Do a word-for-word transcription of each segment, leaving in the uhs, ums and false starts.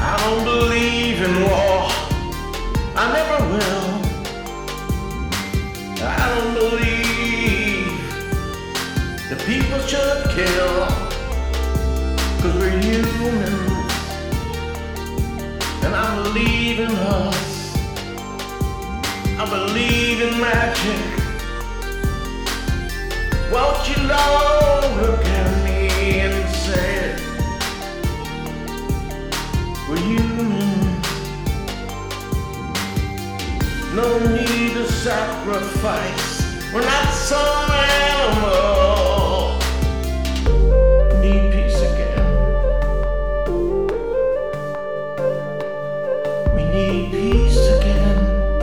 I don't believe in war, I never will. I don't believe the people should kill, 'cause we're humans, and I believe in us. I believe in magic. Won't you Lord look at me and say, we're humans, no need to sacrifice, we're not some animal. Need peace again. We need peace again.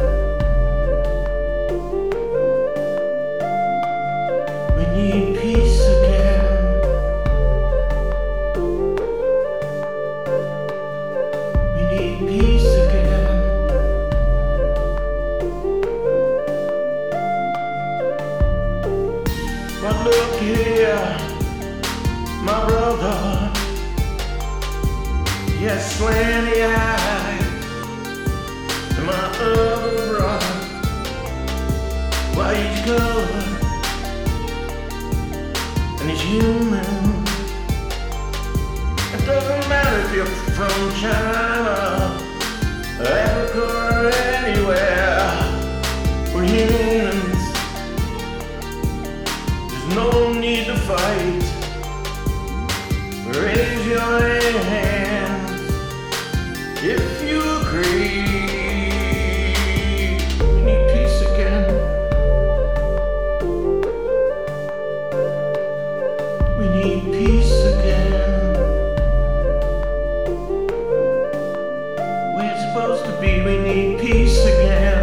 We need peace again. We need peace again. But look here, my brother, yes, slanty eyes, and my other brother, why he's colored and he's human. It doesn't matter if you're from China, Africa, or anywhere. We're humans. There's no need to fight. Raise your hands if you agree. We need peace again. We need peace again. Where it's supposed to be, we need peace again.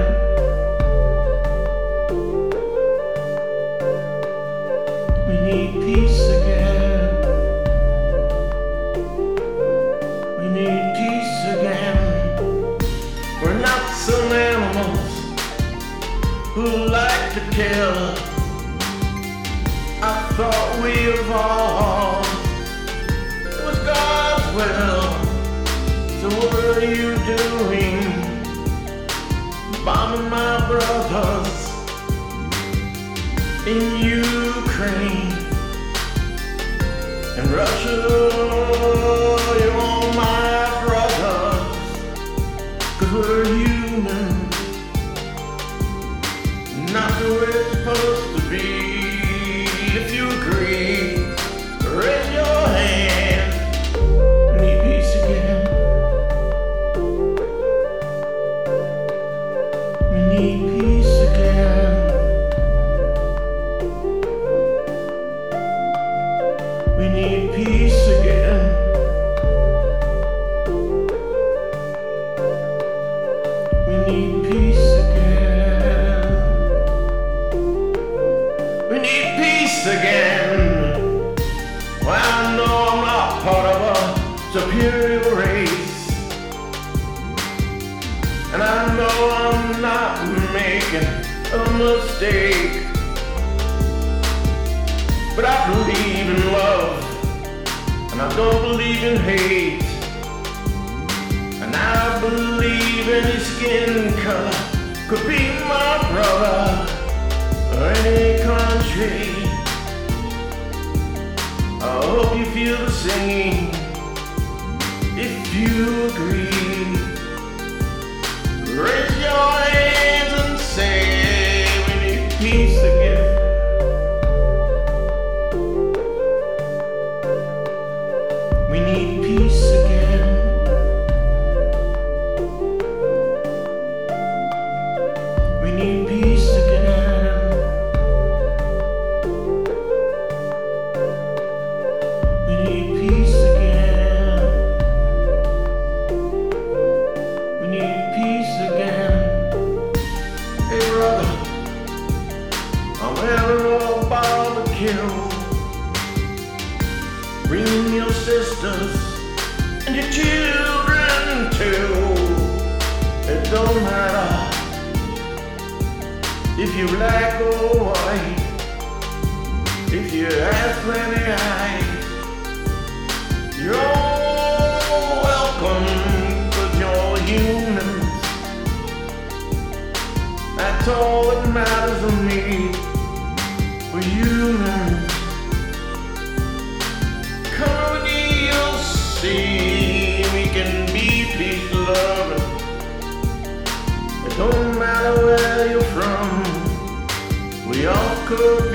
We need peace again. We need peace again. We're not some animals who like to kill. I thought we evolved. It was God's will. So what are you doing? Bombing my brothers in Ukraine and Russia. You want my brothers, 'cause we're human, not the way it's supposed to be. If you agree, raise your hand. We need peace again. We need peace again. We need peace again. We need peace again. We need peace again. Well, I know I'm not part of a superior race, and I know I'm not making a mistake, but I believe in love, and I don't believe in hate, and I believe any skin color could be my brother, or any country. I hope you feel the same. If you agree, raise your hands and say, we need peace again. We need peace again. We need peace again. We need peace again. We need peace again. Hey brother, I'm having a barbecue. Bring your sisters and your children too. It don't matter if you're black or white, if you have plenty eyes, you're all welcome that's all that matters to me. For humans, come with me, you'll see we can be peace loving. It don't matter where you're from, we all could